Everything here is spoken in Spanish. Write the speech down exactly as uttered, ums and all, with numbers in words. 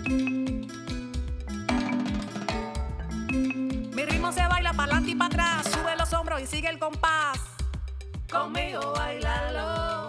Mi ritmo se baila para adelante y para atrás. Sube los hombros y sigue el compás. Conmigo bailalo.